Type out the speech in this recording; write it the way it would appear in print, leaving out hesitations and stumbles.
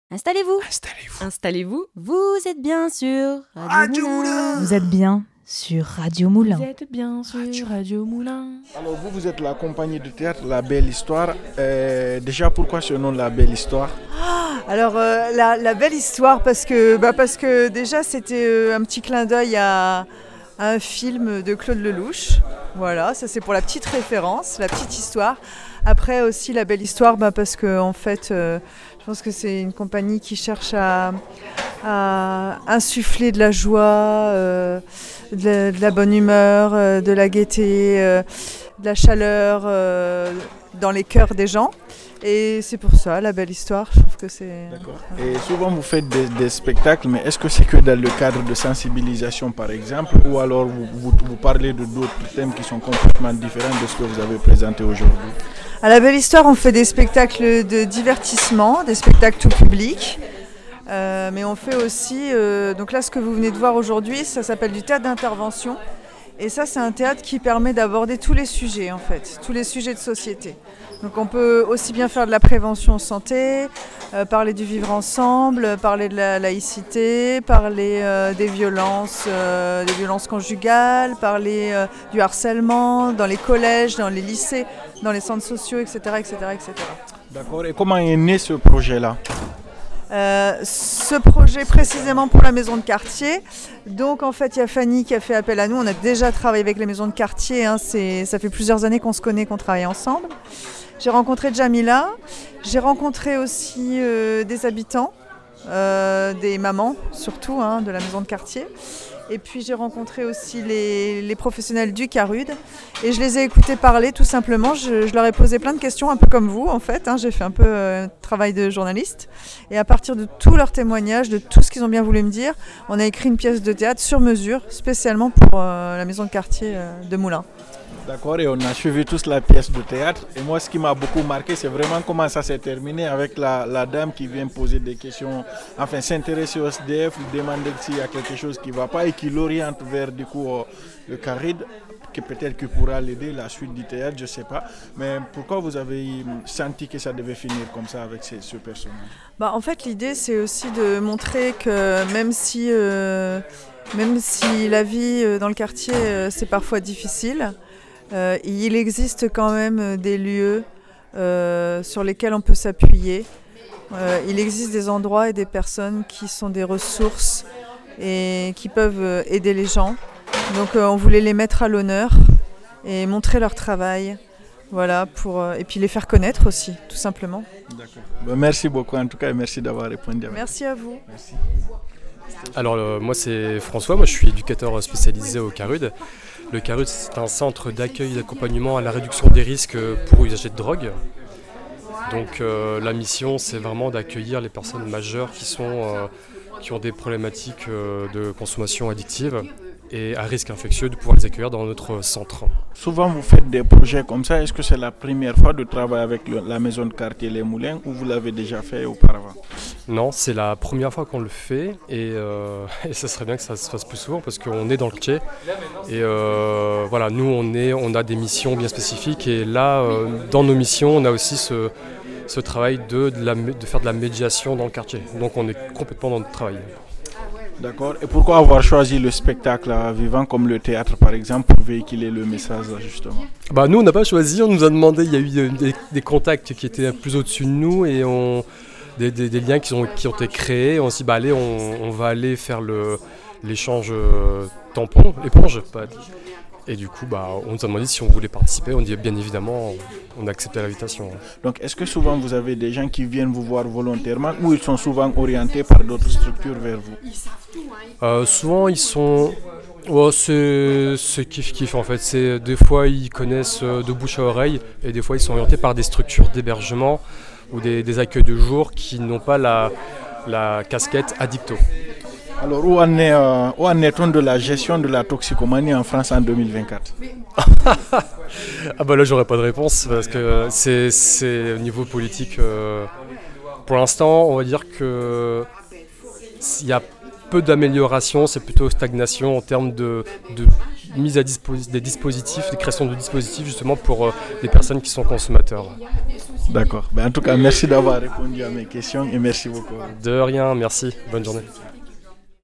Installez-vous. Installez-vous. Vous êtes bien sur Radio Moulin. Vous êtes bien sur Radio Moulin. Vous êtes bien sur Radio Moulin. Alors vous êtes la compagnie de théâtre La Belle Histoire. Déjà pourquoi ce nom La Belle Histoire? Alors la belle histoire parce que déjà c'était un petit clin d'œil à un film de Claude Lelouch. Voilà, ça c'est pour la petite référence, la petite histoire. Après aussi la belle histoire parce que en fait je pense que c'est une compagnie qui cherche à insuffler de la joie, de la bonne humeur, de la gaieté, de la chaleur dans les cœurs des gens. Et c'est pour ça, la belle histoire, je trouve que c'est... D'accord. Et souvent vous faites des spectacles, mais est-ce que c'est que dans le cadre de sensibilisation par exemple, ou alors vous parlez de d'autres thèmes qui sont complètement différents de ce que vous avez présenté aujourd'hui? À la belle histoire, on fait des spectacles de divertissement, des spectacles tout public. Mais on fait aussi, donc là ce que vous venez de voir aujourd'hui, ça s'appelle du théâtre d'intervention. Et ça c'est un théâtre qui permet d'aborder tous les sujets en fait, tous les sujets de société. Donc on peut aussi bien faire de la prévention santé, parler du vivre ensemble, parler de la laïcité, parler des violences conjugales, parler du harcèlement dans les collèges, dans les lycées, dans les centres sociaux, etc. etc., etc. D'accord. Et comment est né ce projet-là? Ce projet précisément pour la maison de quartier. Donc en fait il y a Fanny qui a fait appel à nous. On a déjà travaillé avec les maisons de quartier, ça fait plusieurs années qu'on se connaît, qu'on travaille ensemble. J'ai rencontré Jamila, j'ai rencontré aussi des habitants, des mamans surtout de la maison de quartier. Et puis j'ai rencontré aussi les professionnels du CARUD et je les ai écoutés parler tout simplement. Je leur ai posé plein de questions, un peu comme vous en fait. J'ai fait un peu travail de journaliste. Et à partir de tous leurs témoignages, de tout ce qu'ils ont bien voulu me dire, on a écrit une pièce de théâtre sur mesure, spécialement pour la maison de quartier de Moulins. D'accord, et on a suivi tous la pièce de théâtre. Et moi, ce qui m'a beaucoup marqué, c'est vraiment comment ça s'est terminé avec la dame qui vient poser des questions, enfin s'intéresser au SDF, lui demander s'il y a quelque chose qui ne va pas et qui l'oriente vers du coup le CARID, que peut-être qu'il pourra l'aider, la suite du théâtre, je ne sais pas. Mais pourquoi vous avez senti que ça devait finir comme ça avec ce personnage? En fait, l'idée, c'est aussi de montrer que même si la vie dans le quartier, c'est parfois difficile, il existe quand même des lieux sur lesquels on peut s'appuyer. Il existe des endroits et des personnes qui sont des ressources et qui peuvent aider les gens. Donc on voulait les mettre à l'honneur et montrer leur travail. Voilà, et puis les faire connaître aussi, tout simplement. D'accord. Merci beaucoup en tout cas et merci d'avoir répondu. Merci à vous. Merci. Alors moi c'est François, moi je suis éducateur spécialisé au CARUD. Le CARUD c'est un centre d'accueil et d'accompagnement à la réduction des risques pour usagers de drogue. Donc la mission c'est vraiment d'accueillir les personnes majeures qui ont des problématiques de consommation addictive et à risque infectieux, de pouvoir les accueillir dans notre centre. Souvent vous faites des projets comme ça, est-ce que c'est la première fois de travailler avec la maison de quartier Les Moulins ou vous l'avez déjà fait auparavant? Non, c'est la première fois qu'on le fait et ça serait bien que ça se fasse plus souvent parce qu'on est dans le quartier et voilà, nous on a des missions bien spécifiques et là dans nos missions on a aussi ce travail de faire de la médiation dans le quartier, donc on est complètement dans notre travail. D'accord. Et pourquoi avoir choisi le spectacle vivant comme le théâtre par exemple pour véhiculer le message justement? Nous on n'a pas choisi, on nous a demandé, il y a eu des contacts qui étaient plus au-dessus de nous et des liens qui ont été créés. On s'est dit allez, on va aller faire l'échange éponge. Et du coup, on nous a demandé si on voulait participer. On dit bien évidemment, on a accepté l'invitation. Donc, est-ce que souvent vous avez des gens qui viennent vous voir volontairement ou ils sont souvent orientés par d'autres structures vers vous? Souvent, ils sont... c'est kiff-kiff en fait. Des fois, ils connaissent de bouche à oreille et des fois, ils sont orientés par des structures d'hébergement ou des accueils de jour qui n'ont pas la casquette addicto. Alors, où en est-on de la gestion de la toxicomanie en France en 2024? Là, j'aurais pas de réponse parce que c'est au niveau politique. Pour l'instant, on va dire que il y a peu d'amélioration, c'est plutôt stagnation en termes de mise à disposition des dispositifs, des créations de dispositifs justement pour les personnes qui sont consommateurs. D'accord. En tout cas, merci d'avoir répondu à mes questions et merci beaucoup. De rien, merci. Bonne journée.